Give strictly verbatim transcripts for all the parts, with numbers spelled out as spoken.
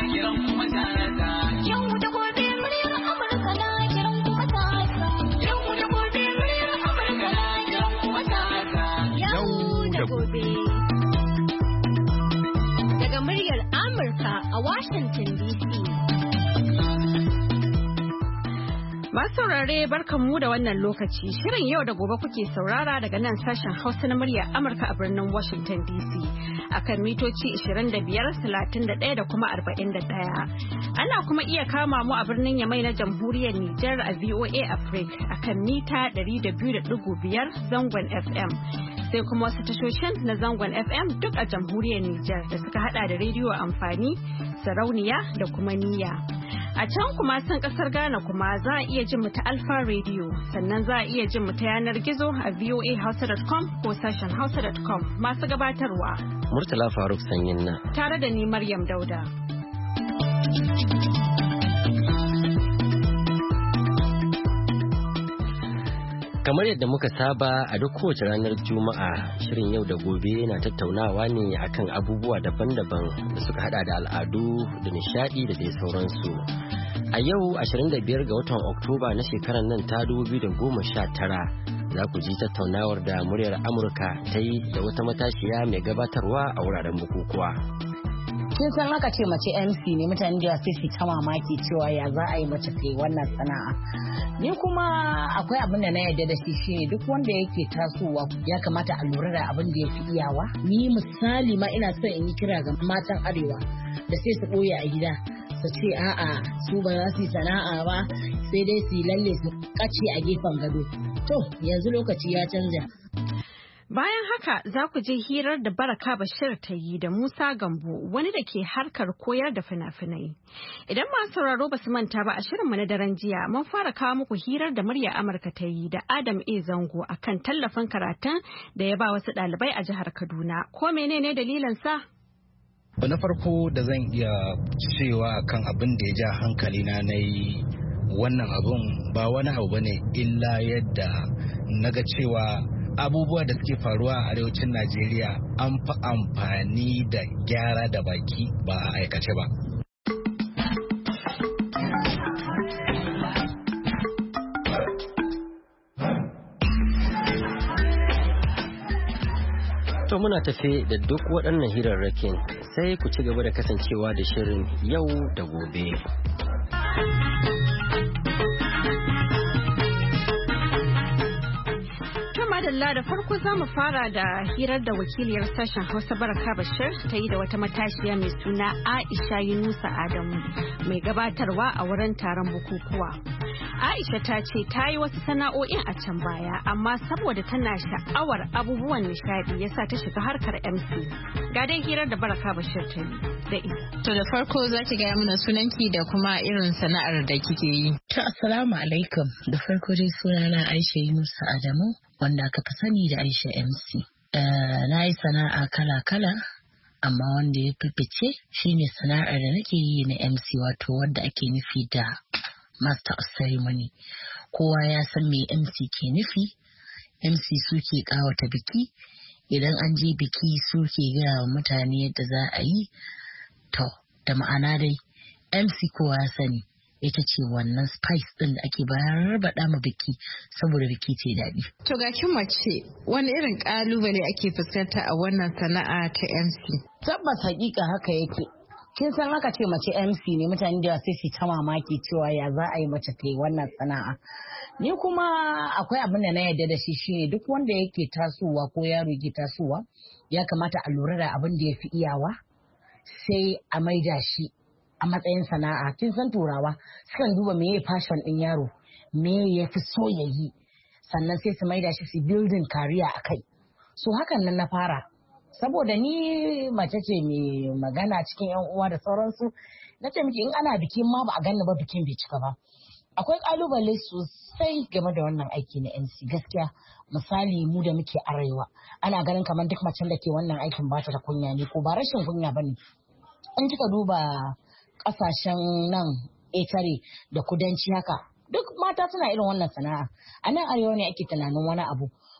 kiran matasa. Yau da gobe muryar Amurka na kiran matasa. Yau da gobe muryar Amurka na kiran matasa. Yau da gobe. Daga muryar Amurka a Washington D C. Masu saurare barkanmu da wannan lokaci. Shirin yau da gobe kuke saurara daga nan sashen Hausa na muryar Amurka a birnin Washington D C. Akan mitoci ishirin da biyar, talatin da ɗaya da kuma arba'in da ɗaya. Ana kuma iya kama mu a birnin Yamai na Jamhuriyar Nijar a V O A Africa akan mita ɗari da biyu da ɗigo biyar zangon F M. Sai kuma wasu tashoshin na zangon F M duk a Jamhuriyar Nijar da suka hada da rediyo amfani, sarauniya da kuma niyya. A can kuma san kasar Ghana kuma za a iya jin mu ta Alpha Radio, sannan za a iya jin mu ta yanar gizo a voa hausa dot com ko sashen hausa dot com. Masu gabatarwa Murtala Faruk Sanyin na tare da ni Maryam Dauda. Kamar yadda muka saba a duk kowace ranar Juma'a, shirin yau da gobe na tattaunawa ne akan abubuwa daban-daban da suka hada da al'adu da nishadi da dai sauransu. A yau ashirin da biyar ga watan Oktoba na shekarar nan ta dubu biyu da goma sha tara za ku ji tattaunawar da muryar Amurka ta yi da wata matashiya mai gabatarwa a wuraren bukukuwa. Kin san aka ce mace M C ne, mutane da sai su ta mamaki cewa ya za a yi mace ta yi wannan sana'a. Ni kuma akwai abin da na yarda da shi shine duk wanda yake tasowa ya kamata a lura da abin da ya fi iyawa. Ni misali ma ina son in yi kira ga matan arewa da sai su ɓoye a gida su ce a'a su ba za su yi sana'a ba sai dai su yi lalle su kace a gefen gado. To yanzu lokaci ya canja. Bayan haka za ku je hirar da Baraka Bashir ta yi da Musa Gambo, wani da ke harkar koyar da fina-finai. Idan masu sauraro ba su manta ba a shirinmu na daren jiya mun fara kawo muku hirar da murya Amurka ta yi da Adam A. Zango akan tallafin karatun da ya ba wasu ɗalibai a jihar Kaduna. Ko menene dalilin sa? Na farko da zan iya cewa kan abin da ya ja hankali na na yi wannan abun ba wani abu bane illa yadda naga cewa abubuwa da suke faruwa a arewacin Najeriya an fi amfani da gyara da baki ba a aikace ba. To muna tafe da duk waɗannan hirarrakin sai ku ci gaba da kasancewa da shirin yau da gobe. Madalla da farko za mu fara da hirar da wakiliyar sashen Hausa Baraka Bashir ta yi da wata matashiya mai suna Aisha Yunusa Adamu mai gabatarwa a wurin taron bukukuwa. Aisha ta ce ta yi wasu sana'o'in a can baya amma saboda tana sha'awar abubuwan nishadi yasa ta shiga harkar M C. Ga dai hirar da Baraka Bashir ta yi da ita. To da farko za ki gaya mana sunanki da kuma irin sana'ar da kike yi. To assalamu alaikum. Da farko dai sunana Aisha Yunusa Adamu, wanda aka fi sani da Aisha M C. Uh, na yi sana'a kala-kala, amma wanda ya fi fice shine sana'ar da nake yi na M C, wato wanda ake nufi da Master of Ceremony. Kowa ya san me M C ke nufi. M C suke kawata biki. Idan an je biki suke gaya wa mutane yadda za a yi. To, da ma'ana dai M C kowa ya sani. Ita ce wannan spice din da ake bayar baɗa ma biki saboda biki ce daɗi. To ga kin mace wani irin ƙalubale ake fuskanta a wannan sana'a ta M C? Tabbas hakika haka yake. Kin san aka ce mace M C ne, mutane da sai su ta mamaki cewa ya za a yi mace ta yi wannan sana'a. Ni kuma akwai abin da na yarda da shi shine duk wanda yake tasowa ko yaro yake tasowa ya kamata a lura da abin da ya fi iyawa sai a maida shi a matsayin sana'a. Kin san turawa sukan duba me ya fashion din yaro, me ya fi so ya yi, sannan sai su maida shi su building career a kai. So hakan nan na fara, saboda ni mace ce mai magana cikin yan uwa da sauransu. Na ce miki in ana bikin ma ba a ganni ba bikin bai cika ba. Akwai kalubale sosai game da wannan aiki na M C gaskiya. Misali mu da muke arewa ana ganin kamar duk macen da ke wannan aikin ba ta da kunya ne, ko ba rashin kunya bane. In kika duba kasashen nan etare da kudanci haka duk mata suna irin wannan sana'a. A nan arewa ne ake tunanin wani abu.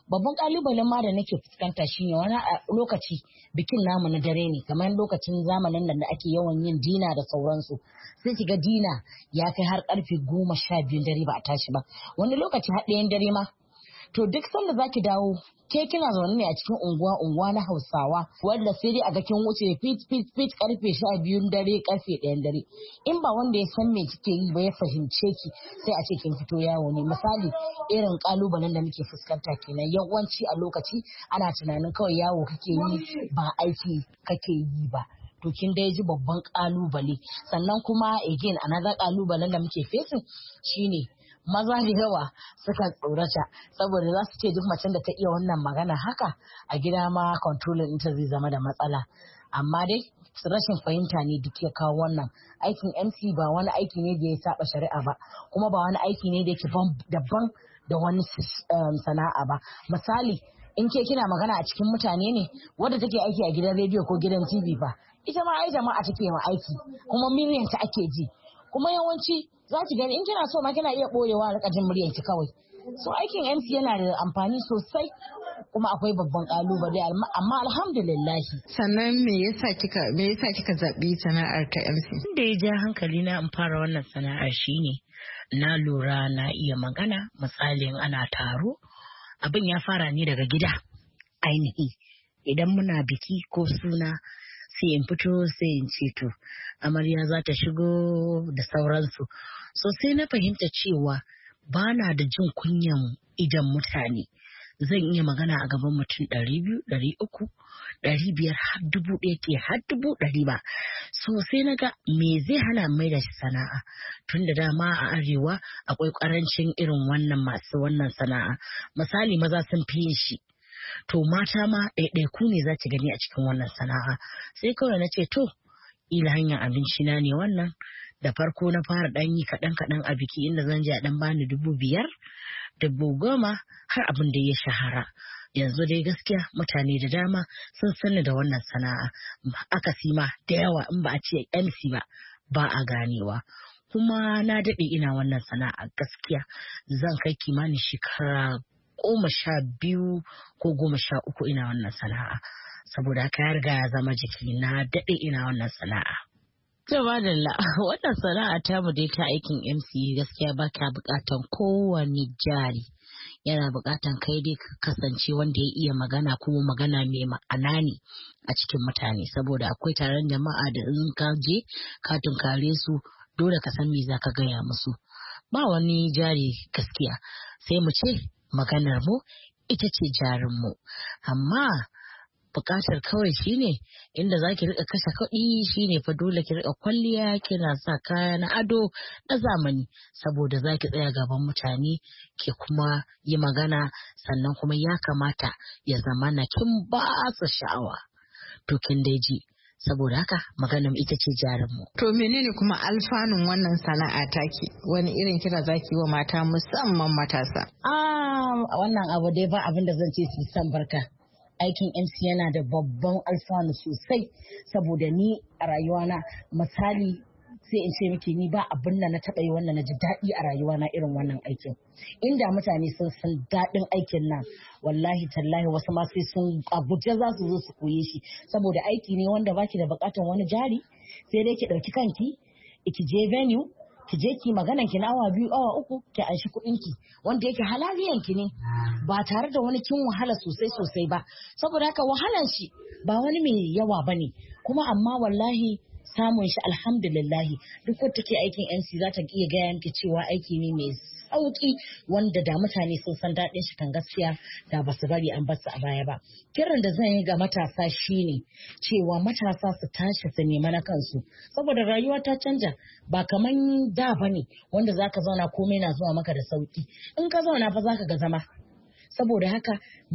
babban kalubalen ma da nake fuskanta shine wani lokaci bikin namu na dare ne kamar lokacin zamanin nan da ake yawan yin dina da sauransu sai kiga dina ya kai har karfe goma sha biyun dare ba a tashi ba wani lokaci har ɗayan dare ma to duk sanda zaki dawo ke kina zaune ne a cikin unguwa unguwa na Hausawa wanda sai dai a ga kin wuce fit fit fit karfe sha biyun dare karfe ɗayan dare in ba wanda ya san me kike yi ba ya fahimce ki sai a ce kin fito yawo ne misali irin kalubalen da muke fuskanta kenan yawanci a lokaci ana tunanin kawai yawo kake yi ba aiki kake yi ba to kin dai ji babban kalubale sannan kuma again another kalubalen da muke facing shine maza da yawa suka tsorata saboda za su ce duk macen da ta iya wannan magana haka a gida ma controlling ita zai zama da matsala amma dai rashin fahimta ne duk ya kawo wannan aikin M C ba wani aiki ne da ya saba shari'a ba kuma ba wani aiki ne da yake daban da wani sana'a ba misali in ke kina magana a cikin mutane ne wadda take aiki a gidan rediyo ko gidan T V ba ita ma ai jama'a take ma aiki kuma miliyan ta ake ji kuma yawanci za ki gani in kina so ma kina iya boyewa rika jin muryar ki kawai so aikin M C yana da amfani sosai kuma akwai babban kalubale amma alhamdulillah. Sannan me yasa kika me yasa kika zabi sana'ar ta M C? Da ya ja hankali na in fara wannan sana'ar shine na lura na iya magana misalin ana taro abin ya fara ne daga gida ainihi idan muna biki ko suna sai in fito sai in ce to amarya za ta shigo da sauransu so sai na fahimta cewa ba na da jin kunyan idan mutane zan iya magana a gaban mutum ɗari biyu ɗari uku ɗari biyar har dubu ɗaya ke har dubu ɗari ba so sai na ga me zai hana mai da shi sana'a tun da dama a arewa akwai ƙarancin irin wannan masu wannan sana'a misali maza sun fi yin shi to mata ma ɗaiɗaiku ne za ki gani a cikin wannan sana'a sai kawai na ce to ila hanyar abinci na ne wannan da farko na fara ɗan yi kaɗan kaɗan a biki inda zan je a ɗan bani dubu biyar dubu goma har abin da ya shahara yanzu dai gaskiya mutane da dama sun sani da wannan sana'a akasi ma da yawa in ba a ce M C ba ba a ganewa kuma na daɗe ina wannan sana'a gaskiya zan kai kimanin shekara goma sha biyu ko goma sha uku ina wannan sana'a saboda haka ya riga ya zama jiki na daɗe ina wannan sana'a. Jama da wannan sana'a ta mu dai ta aikin M C gaskiya ba ka buƙatan kowane jari yana buƙatan kai dai ka kasance wanda ya iya magana kuma magana mai ma'ana ne a cikin mutane saboda akwai taron jama'a da in ka je ka tunkare su dole ka san me za ka gaya musu ba wani jari gaskiya sai mu ce maganar mu ita ce jarin mu amma bukatar kawai shine inda zaki rika kashe kuɗi shine fa dole ki rika kwalliya kina sa kaya na ado na zamani saboda zaki tsaya gaban mutane ki kuma yi magana sannan kuma ya kamata ya zama na kin ba su sha'awa to kin dai ji saboda haka maganar ita ce jarin mu. To menene kuma alfanun wannan sana'a taki wani irin kira zaki wa mata musamman matasa? Ah wannan abu dai ba abin da zan ce su san barka. Aikin M C yana da babban alfanu sosai saboda ni a rayuwana misali sai in ce miki ni ba abin da na taɓa yi wannan na ji daɗi a rayuwana irin wannan aikin. Inda mutane sun san daɗin aikin nan wallahi tallahi wasu ma sai sun abuja za su zo su koye shi saboda aiki ne wanda baki da buƙatar wani jari sai dai ki ɗauki kanki ki je venue ki je ki maganan ki na awa biyu awa uku ki anshi kuɗin ki wanda yake halaliyan ki ne ba tare da wani kin wahala sosai sosai ba saboda haka wahalan shi ba wani mai yawa bane kuma amma wallahi samun shi alhamdulillahi duk wanda take aikin M C za ta iya gaya miki cewa aiki ne mai sauki wanda da mutane sun san daɗin shi kan gaskiya da basu bari an basu a baya ba kiran da zan yi ga matasa shine cewa matasa su tashi su nema na kansu saboda rayuwa ta canja ba kaman da bane wanda zaka zauna komai na zuwa maka da sauki in ka zauna fa zaka ga zama saboda haka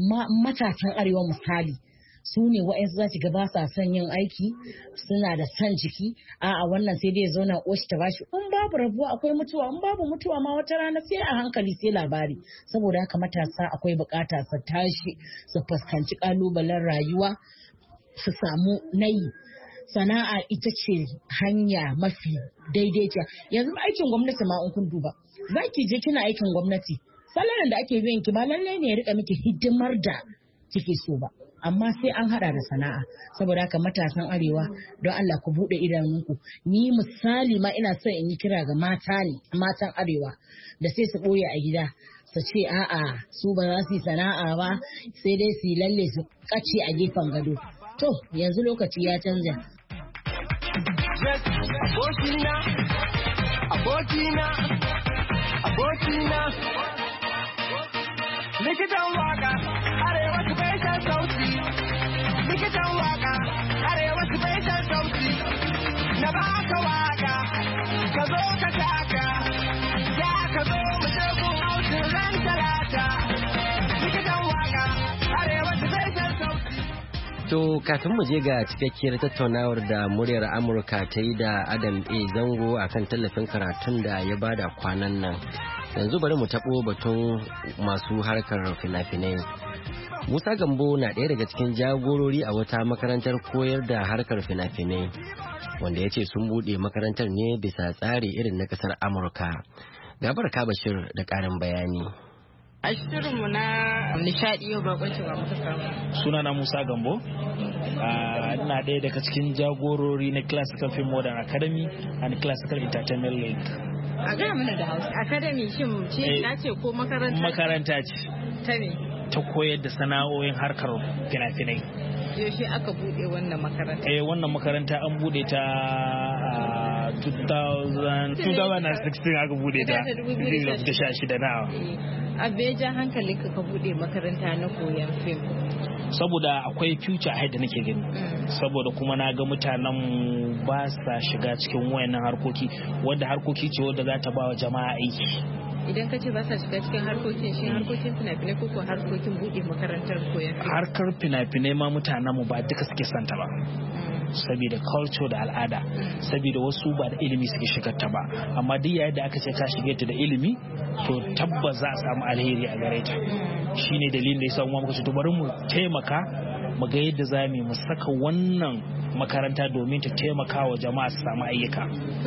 matasan arewa misali su ne wa'yansu za ki ga ba sa son yin aiki suna da son jiki a'a wannan sai dai ya zauna oshi ta bashi in babu rabuwa akwai mutuwa in babu mutuwa ma wata rana sai a hankali sai labari saboda haka matasa akwai bukata su tashi su fuskanci kalubalen rayuwa su samu nayi sana'a ita ce hanya mafi daidaita yanzu aikin gwamnati ma in kun duba za ki je kina aikin gwamnati salarin da ake biyan ki ba lallai ne ya rika miki hidimar da kike so ba. Amma sai an hada da sana'a. Saboda haka matasan arewa don Allah ku bude idanunku. Ni misali ma ina son in yi kira ga mata ne, matan arewa da sai su boye a gida su ce a'a su ba za su yi sana'a ba sai dai su yi lalle su kace a gefen gado. To yanzu lokaci ya canza. Abokina, abokina, abokina. Likitan waka, arewa su bai shan sauti. Likitan waka, arewa su bai shan sauti. Na baka waka, ka zo ka taka. Ya ka zo mu je kun hausin ran talata. Likitan waka, arewa su bai shan sauti. To kafin mu je ga cikakkiyar tattaunawar da muryar Amurka ta yi da Adam A. Zango akan tallafin karatun da ya bada kwanan nan. Yanzu bari mu taɓo batun masu harkar fina-finai. Musa Gambo na ɗaya daga cikin jagorori a wata makarantar koyar da harkar fina-finai, wanda ya ce sun buɗe makarantar ne bisa tsari irin na ƙasar Amurka. Gabar Kabashir da ƙarin bayani. A shirinmu na nishadi yau bakwanci ba muka samu. Sunana Musa Gambo. Ina ɗaya daga cikin jagorori na Classical Film Modern Academy and Classical Entertainment League. A gaya mana da Hausa. Academy shin ce na ce ko makaranta? Makaranta ce. Ta ne? Ta koyar da sana'o'in harkar fina-finai. Yaushe aka bude wannan makaranta? Eh wannan makaranta an bude ta a twenty sixteen aka bude ta. dubu da sha shida na. A beja hankali ka ka bude makaranta na koyan fim. Saboda akwai future ahead da nake gani. Saboda kuma na ga mutanen ba sa shiga cikin wayannan harkoki wanda harkoki ce wanda za ta ba wa jama'a aiki. Idan ka ce ba sa shiga cikin harkokin shi harkokin fina-finai ko harkokin buɗe makarantar koyon harkar fina-finai ma mutanen mu ba duka suke santa ba saboda culture da al'ada saboda wasu ba da ilimi suke shigar ta ba amma duk yayin da aka ce ta shige ta da ilimi to tabbas za a samu alheri a gare ta shine dalilin da yasa mu muka ce to bari mu taimaka mu ga yadda za mu saka wannan makaranta domin ta taimaka wa jama'a su samu ayyuka.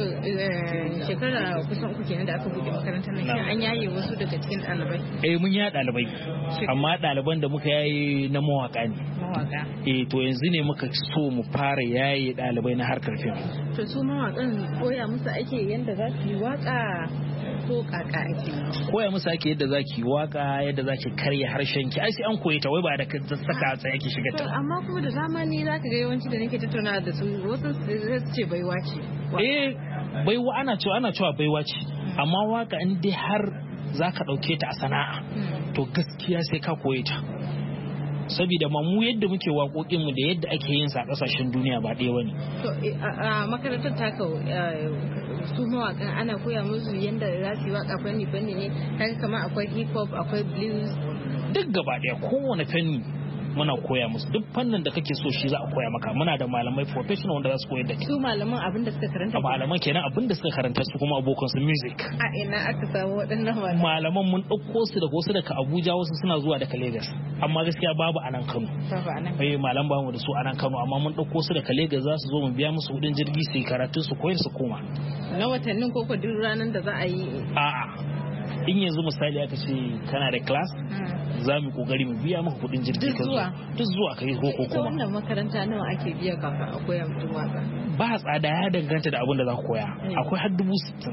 Shekara kusan uku kenan da aka buɗe makarantar nan an yaye wasu daga cikin ɗalibai. Eh mun ya ɗalibai amma ɗaliban da muka yaye na mawaka ne. Mawaka. Eh to yanzu ne muka so mu fara yaye ɗalibai na harkar fim. To su mawakan koya musu ake yadda za su yi waka ko kaka ake koya musu ake yadda zaki waka yadda zaki karya harshen ki ai sai an koyi ta wai ba da saka sai yake shiga ta amma kuma da zamani zaka ga yawanci da nake tattauna da su wasu su ce baiwa ce eh baiwa ana cewa ana cewa baiwa ce amma waka in dai har zaka dauke ta a sana'a to gaskiya sai ka koyi ta saboda ma mu yadda muke waƙoƙin mu da yadda ake yin sa a ƙasashen duniya ba ɗaya bane to a makarantar taka su mawakan ana koya musu yadda za su yi waka fanni fanni ne kaga kamar akwai hip hop akwai blues duk gaba ɗaya kowane fanni muna koya musu duk fannin da kake so shi za a koya maka muna da malamai professional wanda za su koyar da kai su malaman abin da suka karanta malaman kenan abin da suka karanta su kuma abokan su music a ina aka samu waɗannan malaman malaman mun ɗauko su daga wasu daga Abuja wasu suna zuwa daga Lagos amma gaskiya babu a nan Kano babu a nan eh malam ba mu da su a nan Kano amma mun ɗauko su daga Lagos za su zo mu biya musu kuɗin jirgi su karatu su koyar su koma na watannin ko ko duk ranar da za a yi a'a in yanzu misali aka ce kana da class za mu kokari mu biya maka kudin jirgi ka zuwa duk zuwa kai ko ko kuma wannan makaranta nawa ake biya kafin a koya mutum waka ba tsada ya danganta da abin da za ka koya akwai har dubu sittin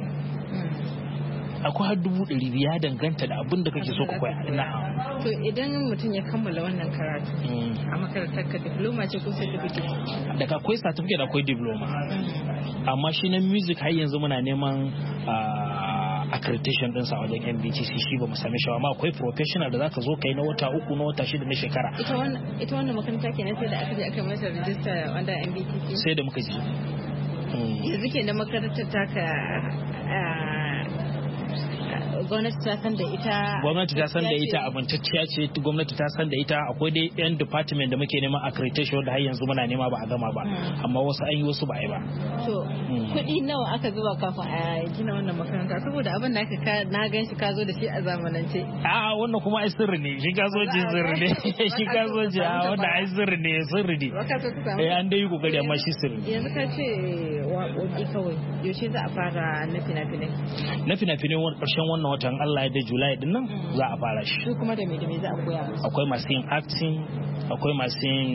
akwai har dubu ɗari biyu ya danganta da abin da kake so ka koya na'am to idan mutum ya kammala wannan karatu a makarantar ka diploma ce ko certificate daga akwai certificate akwai diploma amma shi na music har yanzu muna neman accreditation din sa wajen M B T C shi ba mu same shi amma akwai professional da zaka zo kai na wata uku na wata shida na shekara ita wannan ita wannan makaranta kenan sai da aka je aka masa register under M B T C sai da muka ji yanzu kenan makarantar taka gwamnati ta san da ita gwamnati ta san da ita abintacciya ce gwamnati ta san da ita akwai dai yan department da muke neman accreditation da har yanzu muna nema ba a gama ba amma wasu an yi wasu ba a yi ba to kuɗi nawa aka zuba kafin a gina wannan makaranta saboda abin da aka na gan shi ka zo da shi a zamanance. A wannan kuma ai sirri ne shi ka zo ji sirri ne shi ka zo ji a wannan ai sirri ne sirri ne. Eh an dai yi kokari amma shi sirri. Yanzu ka ce waƙoƙi kawai yaushe za a fara na fina-finai? Na fina-finai ƙarshen wannan watan Allah ya da Julai din nan za a fara shi. Su kuma da me da me za a koya musu? Akwai masu yin acting, akwai masu yin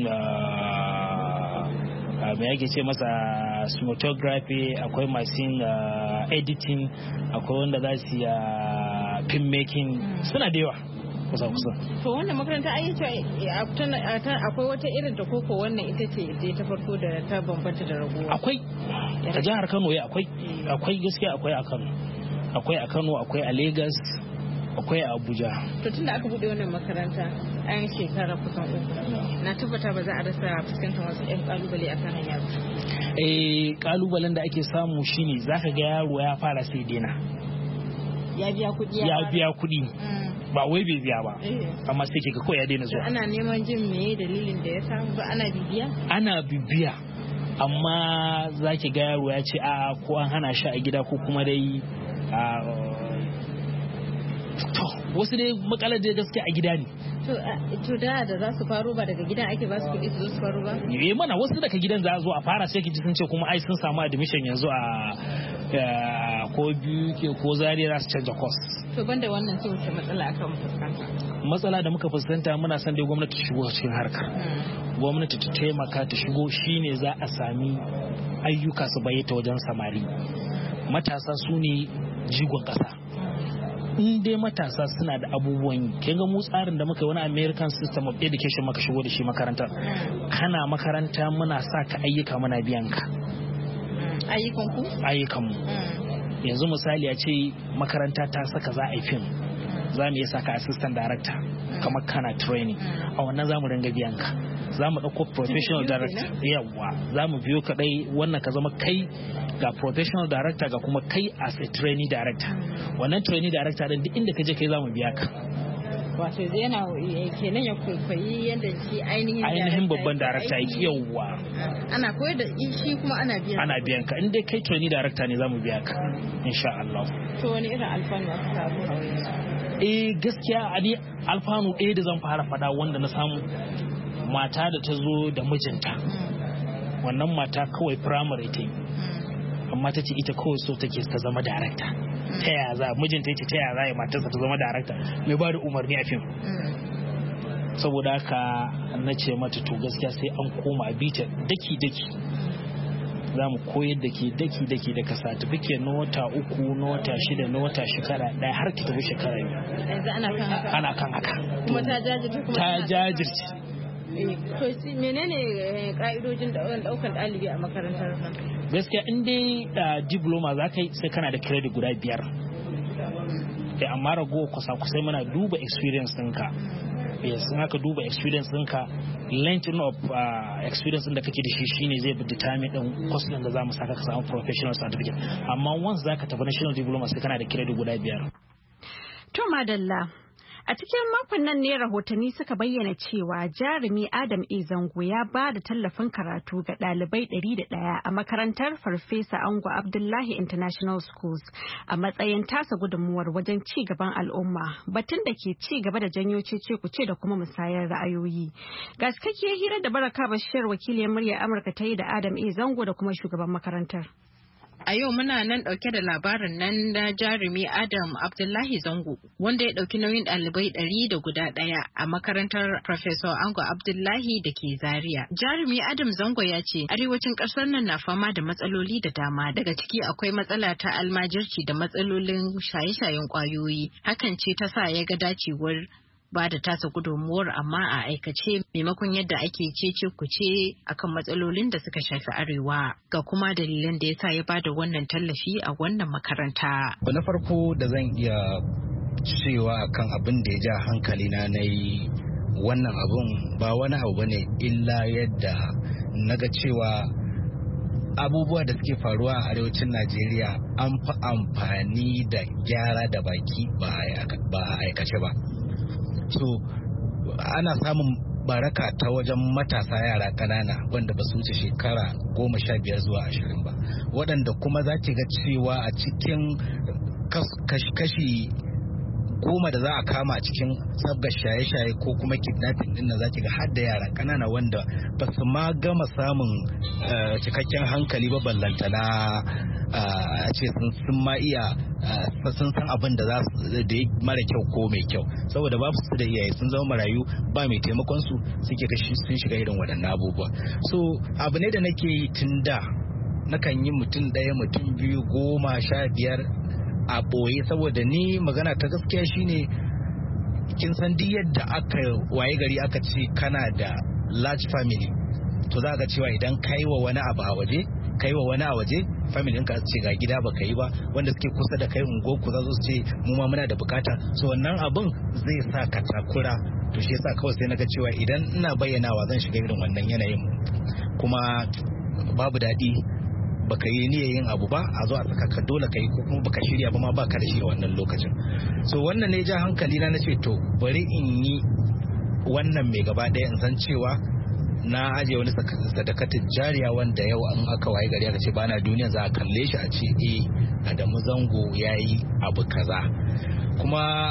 me yake ce masa cinematography, akwai masu yin editing, akwai wanda za su yi film making, suna da yawa kusa kusa. To wannan makaranta ai ce akwai wata irin ta koko wannan ita ce ta farko da ta bambanta da ragowa. Akwai a jihar Kano ya akwai akwai gaskiya akwai a Kano. Akwai a Kano, akwai a Lagos, akwai a Abuja. To tunda aka bude wannan makaranta an shekara kusan uku na tabbata ba za a rasa fuskantar wasu ƴan kalubale akan hanya ba. Eh kalubalen da ake samu shine zaka ga yaro ya fara sai dena. Ya biya kuɗi ya biya kuɗi. Ba wai bai biya ba amma sai ke kawai ya daina zuwa. Ana neman jin me dalilin da ya samu ba ana bibiya? Ana bibiya amma zaki ga yaro ya ce a ko an hana shi a gida ko kuma dai to wasu dai makalar da gaskiya a gida ne. To da da za su faru ba daga gidan ake ba su kuɗi su zo su faru ba? Eh mana wasu daga gidan za a zo a fara sai ki ji sun ce kuma ai sun samu admission yanzu a ko biyu ke ko Zaria za su canza course. To banda wannan sai wace matsala aka fuskanta? Matsala da muka fuskanta muna son dai gwamnati ta shigo cikin harkar. Gwamnati ta taimaka ta shigo shine za a sami ayyuka su bayyana wajen samari. Matasa su ne jigon ƙasa. In dai matasa suna da abubuwan kin ga mu tsarin da muka yi wani American system of education maka shigo da shi makaranta kana makaranta muna sa ka ayyuka muna biyan ka ayyukan ku ayyukan mu yanzu misali a ce makaranta ta saka za a yi film za mu iya saka assistant director kamar kana training a wannan za mu ringa biyan ka za mu ɗauko professional director yawa za mu biyo kaɗai wannan ka zama kai ga professional director ga kuma kai as a trainee director wannan trainee director din duk inda ka je kai za mu biya ka wato zai yana kenan ya kwaikwayi yadda shi ainihin ainihin babban director yake yawa ana koyar da shi kuma ana biyan ana biyan ka in dai kai trainee director ne za mu biya ka insha Allah. To wani irin alfanu aka samu a wurin? Eh gaskiya a ni alfanu ɗaya da zan fara faɗa wanda na samu mata da ta zo da mijinta wannan mata kawai primary ta yi amma ta ce ita kawai so take ta zama director ta yaya za mijinta yace ta yaya za ya matarsa ta zama director mai ba da umarni a fim saboda haka na ce mata to gaskiya sai an koma bita daki daki za mu koyar da ke daki daki daga certificate na wata uku na wata shida na wata shekara ɗaya har ki tafi shekara biyu yanzu ana kan haka ana kan haka kuma ta jajirce kuma ta jajirce. To menene ka'idojin daukan ɗalibi a makarantar nan? Gaskiya in dai diploma za ka yi sai kana da credit guda biyar. Da amma rago kusa kusai muna duba experience ɗinka. Yes, in aka duba experience ɗinka, length of experience ɗin da kake da shi shine zai determine ɗin course ɗin da za mu saka ka samu professional certificate. Amma once za ka tafi national diploma sai kana da credit guda biyar. To madalla. A cikin makon nan ne rahotanni suka bayyana cewa jarumi Adam A. Zango ya ba da tallafin karatu ga ɗalibai ɗari da ɗaya a makarantar Farfesa Ango Abdullahi International Schools a matsayin tasa gudunmuwar wajen ci gaban al'umma, batun da ke ci gaba da janyo cece kuce da kuma musayar ra'ayoyi. Ga cikakkiyar hirar da Baraka Bashir wakiliyar murya Amurka ta yi da Adam A. Zango da kuma shugaban makarantar. A yau muna nan ɗauke da labarin nan na jarumi Adam Abdullahi Zango wanda ya ɗauki nauyin ɗalibai ɗari da guda ɗaya a makarantar Professor Ango Abdullahi da ke Zaria. Jarumi Adam Zango ya ce arewacin ƙasar nan na fama da matsaloli da dama, daga ciki akwai matsala ta almajirci da matsalolin shaye-shayen ƙwayoyi. Hakan ce ta sa ya ga dacewar ba da tasa gudunmuwar amma a aikace maimakon yadda ake cece kuce akan matsalolin da suka shafi arewa, ga kuma dalilan da ya sa ya bada wannan tallafi a wannan makaranta. Na farko da zan iya cewa kan abin da ya ja hankali na na yi wannan abun ba wani abu bane illa yadda naga cewa abubuwa da suke faruwa a arewacin Najeriya an fi amfani da gyara da baki ba a aikace ba. So ana samun baraka ta wajen matasa yara ƙanana wanda ba su wuce shekara goma sha biyar zuwa ashirin ba, waɗanda kuma za ki ga cewa a cikin kashi goma da za a kama a cikin sabgar shaye-shaye ko kuma kidnapping din nan zaki ga har da yara kanana wanda ba su ma gama samun cikakken hankali ba, ballantana a ce sun ma iya sun san abin da za su da mara kyau ko mai kyau, saboda babu su da iyaye sun zama marayu ba mai taimakon su suke ga sun shiga irin waɗannan abubuwa. So abu ne da nake yi tun da nakan yi mutum ɗaya mutum biyu goma sha biyar a ɓoye, saboda ni magana ta gaskiya shine kin san duk yadda aka waye gari aka ce kana da large family to za ka cewa idan kai wa wani abu a waje kai wa wani a waje family ɗinka ce ga gida baka yi ba, wanda suke kusa da kai ungo ku za su ce mu ma muna da bukata, so wannan abun zai sa ka takura. To shi yasa kawai sai naga cewa idan ina bayyanawa zan shiga irin wannan yanayin kuma babu daɗi baka yi niyyar yin abu ba a zo a saka ka dole ka yi, ko kuma baka shirya ba ma baka da shi a wannan lokacin. So wannan ne ja hankali na nace to bari in yi wannan mai gaba ɗaya in san cewa na aje wani sadakatin jariya wanda yau an aka waye gari aka ce bana duniya za a kalle shi a ce eh Adamu Zango yayi abu kaza. Kuma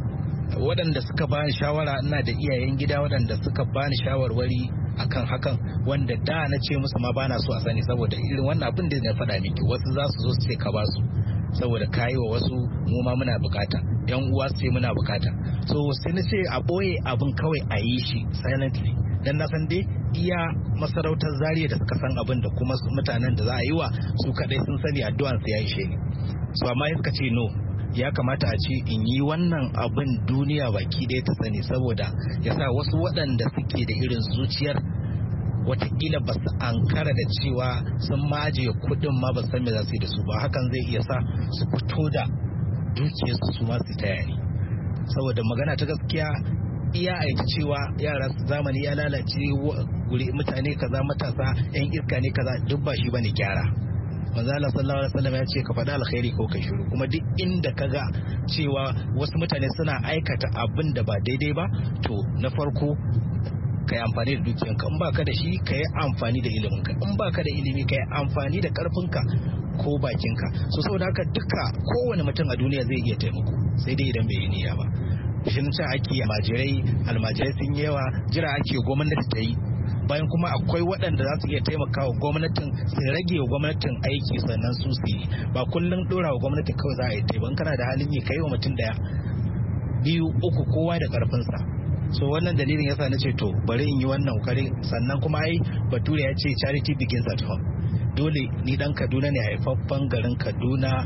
waɗanda suka bani shawara, ina da iyayen gida waɗanda suka bani shawarwari akan hakan, wanda da na ce musu ma bana so a sani saboda irin wannan abin da na faɗa miki, wasu za su zo su ce ka ba su saboda kayi wa wasu mu ma muna bukata, yan uwa su ce muna bukata. So sai na ce a boye abin kawai a yi shi silently, dan na san dai iya masarautar Zaria da suka san abin da kuma mutanen da za a yi wa su kadai sun sani addu'an su ya ishe ni. So amma suka ce no, ya kamata a ce in yi wannan abin duniya baki ɗaya ta sani, saboda ya sa wasu waɗanda suke da irin zuciyar watakila ba su ankara da cewa sun majiye kuɗin ma ba san me za su yi da su ba, hakan zai iya sa su fito da dukiyarsu su ma su taya ni. Saboda magana ta gaskiya iya aiki cewa yara zamani ya lalace, guri mutane kaza matasa yan iska ne kaza, duk ba shi bane gyara. Manzo Allah sallallahu alaihi wasallam ya ce ka faɗa alkhairi ko kai shiru, kuma duk inda ka ga cewa wasu mutane suna aikata abin da ba daidai ba, to na farko ka yi amfani da dukiyanka, in baka da shi ka yi amfani da iliminka, in baka da ilimi ka yi amfani da karfinka ko bakinka. So saboda haka duka kowane mutum a duniya zai iya taimako, sai dai idan bai yi niyya ba. Shin ce ake almajirai almajirai sun yi yawa, jira ake gwamnati ta yi, bayan kuma akwai waɗanda za su iya taimakawa gwamnatin su rage wa gwamnatin aiki sannan su su yi, ba kullum ɗora wa gwamnati kawai za a yi taimakon. Kana da halin yi kai wa mutum daya biyu uku kowa da karfinsa. So wannan dalilin yasa na ce to bari in yi wannan kokari. Sannan kuma ai bature ya ce charity begins at home, dole ni dan Kaduna ne, haifaffen garin Kaduna,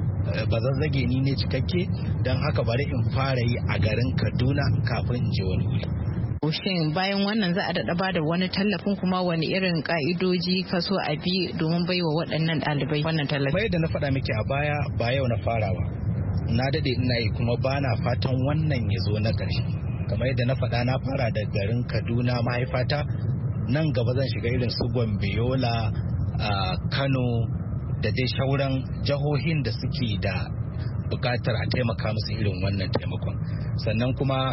ba zazzage ni ne cikakke, don haka bari in fara yi a garin Kaduna kafin in je wani wuri. Shin bayan wannan za a daɗa ba da wani tallafin, kuma wani irin ka'idoji ka so a bi domin baiwa waɗannan ɗalibai wannan tallafi? Bai da na faɗa miki a baya, ba yau na farawa, na daɗe ina yi kuma ba na fatan wannan ya zo na ƙarshe. Kamar yadda na faɗa na fara da garin Kaduna mahaifata, nan gaba zan shiga irin su Gombe, Yola, Kano da dai shauran jihohin da suke da buƙatar a taimaka musu irin wannan taimakon. Sannan kuma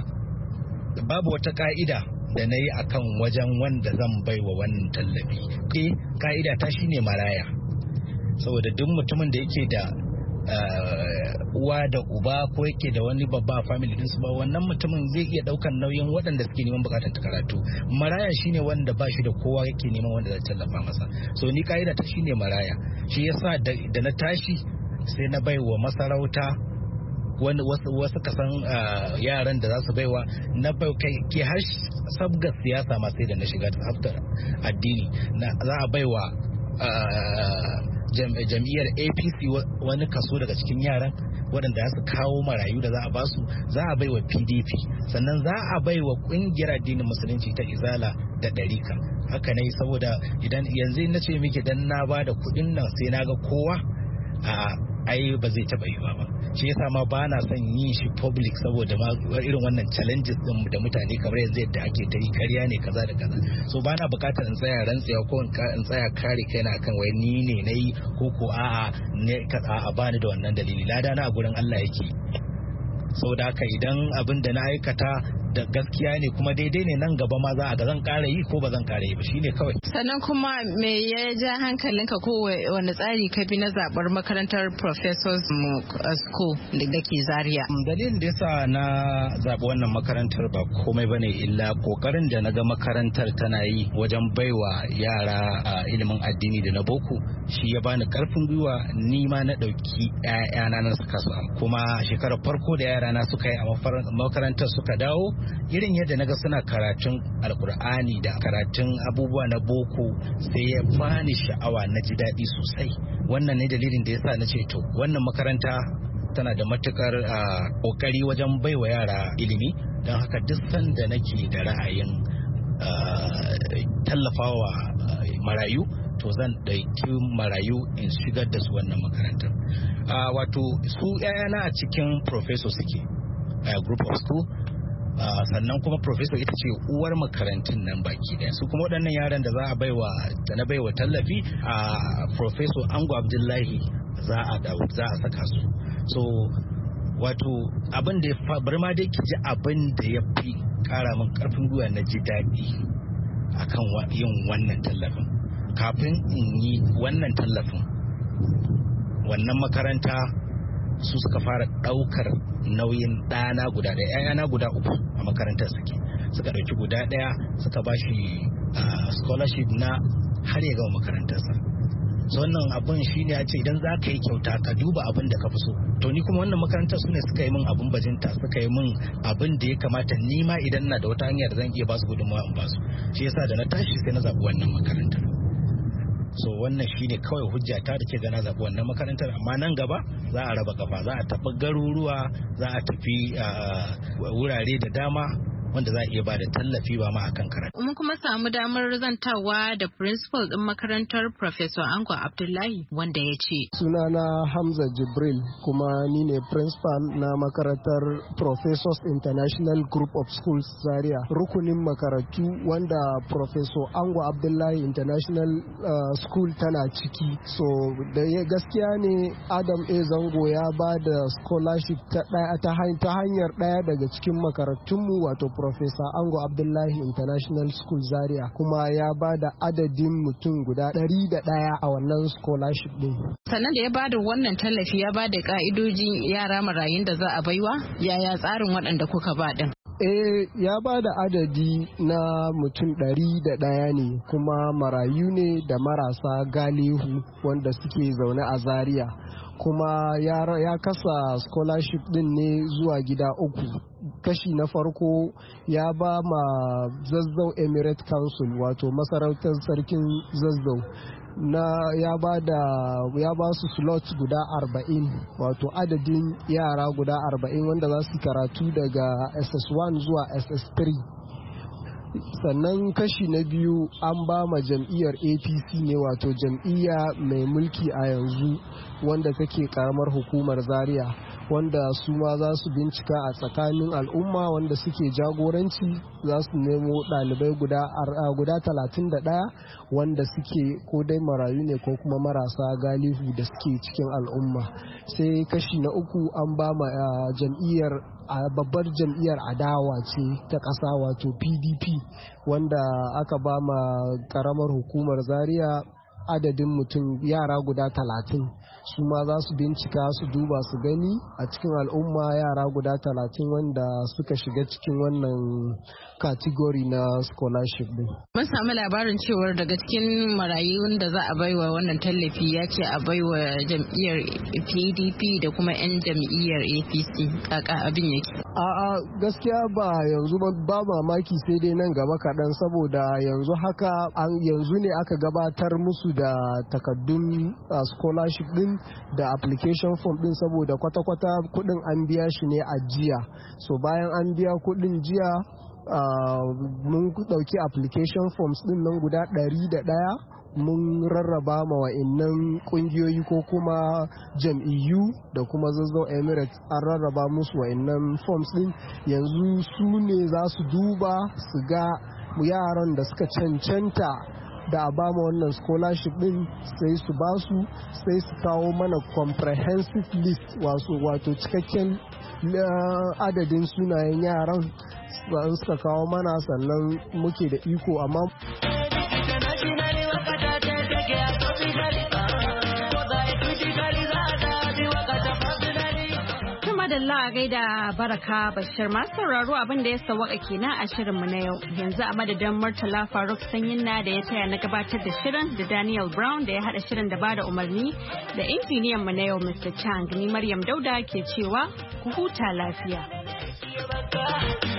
babu wata ka'ida da na yi akan wajen wanda zan bai wa wannan tallafi. Eh, ka'ida ta shine maraya, saboda duk mutumin da yake da uwa da uba ko yake da wani babba family din su ba, wannan mutumin zai iya daukan nauyin waɗanda suke neman bukatar ta karatu. Maraya shine wanda ba shi da kowa yake neman wanda zai tallafa masa. So ni ka'ida ta shine maraya. Shi yasa da na tashi sai na bai wa masarauta wani wasu kasan yaran da za su baiwa, na bai kai ke har sabga siyasa ma sai da na shiga haftar addini, za a baiwa jam'iyyar A P C wani kaso daga cikin yaran waɗanda za su kawo marayu da za a basu, za a baiwa P D P, sannan za a baiwa ƙungiyar addinin musulunci ta Izala da Ɗarika. Haka ne, saboda idan yanzu na ce miki dan na ba da kuɗin nan sai na ga kowa, a ai ba zai taɓa yiwa ba. Shi yasa ma ba na son yin shi public, saboda ma irin wannan challenges din da mutane kamar yanzu yadda ake ta yi karya ne kaza da kaza. So ba na bukatar in tsaya rantsewa ko in tsaya kare kaina akan wai ni ne na yi ko ko a'a ne a bani da wannan dalili. Lada na a gurin Allah yake. Saboda haka idan abin da na aikata da gaskiya ne kuma daidai ne nan gaba ma za a ga zan ƙara yi ko ba zan ƙara yi ba shine kawai. Sannan kuma me ya ja hankalinka ko wani tsari ka bi na zaɓar makarantar Professors School da ke Zaria? Dalilin da yasa na zaɓi wannan makarantar ba komai bane illa kokarin da na ga makarantar tana yi wajen baiwa yara ilimin addini da na boko shi ya bani karfin gwiwa ni ma na ɗauki ƴaƴana na suka samu kuma shekarar farko da yara na suka yi a makarantar suka dawo irin yadda naga suna karatun alkur'ani da karatun abubuwa na boko sai ya bani sha'awa na ji daɗi sosai. Wannan ne dalilin da yasa na ce to wannan makaranta tana da matukar kokari wajen baiwa yara ilimi don haka duk sanda nake da ra'ayin tallafawa marayu to zan ɗauki marayu in shigar da su wannan makarantar. Wato su ‘ya'yana a cikin professor suke a group of school sannan kuma professor ita ce uwar makarantun nan baki ɗaya su kuma waɗannan yaran da za a baiwa da na baiwa tallafi a professor Ango Abdullahi za a za a saka su. So wato abin da ya bari ma dai ki ji abin da ya fi kara min karfin gwiwa na ji daɗi akan yin wannan tallafin. Kafin in yi wannan tallafin wannan makaranta su suka fara ɗaukar nauyin ɗana guda ɗaya ‘ya'yana guda uku a makarantar suke suka ɗauki guda ɗaya suka ba shi scholarship na har ya gama makarantarsa. So wannan abin shi ne ya ce idan za ka yi kyauta ka duba abin da ka fi so to ni kuma wannan makarantar su ne suka yi min abin bajinta suka yi min abin da ya kamata ni ma idan na da wata hanyar zan iya ba su gudunmawa in ba su shi yasa da na tashi sai na zaɓi wannan makarantar. So wannan shi ne kawai hujjata da ke gana zaɓi wannan makarantar amma nan gaba za a raba kafa za a tafi garuruwa za a tafi wurare da dama wanda za a iya ba da tallafi ba ma akan karatu. Mun kuma samu damar zantawa da principal din makarantar Professor Ango Abdullahi wanda ya ce. Sunana Hamza Jibril kuma ni ne principal na makarantar Professors International Group of Schools Zaria. Rukunin makarantu wanda Professor Ango Abdullahi International uh, School tana ciki. So da gaskiya ne Adam A. Zango ya ba da scholarship ta, ta hanyar ɗaya daga cikin makarantunmu wato Professor Ango Abdullahi International School Zaria kuma ya ba da adadin mutum guda ɗari da ɗaya a wannan scholarship ɗin. Sannan da ya ba da wannan tallafi ya ba da ka'idojin yara marayun da za a baiwa yaya tsarin waɗanda kuka ba ɗin? Eh ya ba da adadi na mutum ɗari da ɗaya ne kuma marayu ne da marasa galihu wanda suke zaune a Zaria. Kuma ya, ya kasa scholarship din ne zuwa gida uku. Kashi na farko ya ba ma Zazzau Emirate Council wato masarautar sarkin Zazzau na ya ba da ya ba su slot guda arba'in wato adadin yara guda arba'in wanda za su karatu daga S S one zuwa S S three. Sannan kashi na biyu an ba ma jam'iyyar A P C ne wato jam'iyya mai mulki a yanzu wanda take karamar hukumar Zaria wanda su ma za su bincika a tsakanin al'umma wanda suke jagoranci za su nemo ɗalibai guda guda talatin da ɗaya wanda suke ko dai marayu ne ko kuma marasa galihu da suke cikin al'umma. Sai kashi na uku an ba ma jam'iyyar a babbar jam'iyyar adawa ce ta ƙasa wato P D P wanda aka ba ma ƙaramar hukumar Zaria adadin mutum yara guda talatin su ma za su bincika su duba su gani a cikin al'umma yara guda talatin wanda suka shiga cikin wannan kategori na scholarship din. Mun samu labarin cewar daga cikin marayun da za a baiwa wannan tallafi ya ce a baiwa jam'iyyar P D P da kuma 'yan jam'iyyar A P C kaka abin yake. A'a gaskiya ba yanzu ba mamaki sai dai nan gaba kaɗan saboda yanzu haka yanzu ne aka gabatar musu da takaddun scholarship din da application form din saboda kwata-kwata kudin an biya shi ne a jiya. So bayan an biya kudin jiya Uh, mun dauki application forms din nan guda ɗari da ɗaya mun rarraba ma wa'annan kungiyoyi ko kuma jam'iyyu da kuma Zazzau Emirates an rarraba musu wa'annan forms din yanzu su ne za su duba su ga yaran da suka cancanta da a ba mu wannan scholarship din sai su ba su sai su kawo mana comprehensive list wato cikakken adadin sunayen yaran suka kawo mana sannan muke da iko amma Madalla a gaida Baraka Bashir masu sauraro abin da ya sawaka kenan a shirinmu na yau. Yanzu a madadin Murtala Faruk Sanyinna da ya taya na gabatar da shirin da Daniel Brown da ya hada shirin da bada umarni da injiniyan mu na yau Mister Chang ni Maryam Dauda ke cewa ku huta lafiya.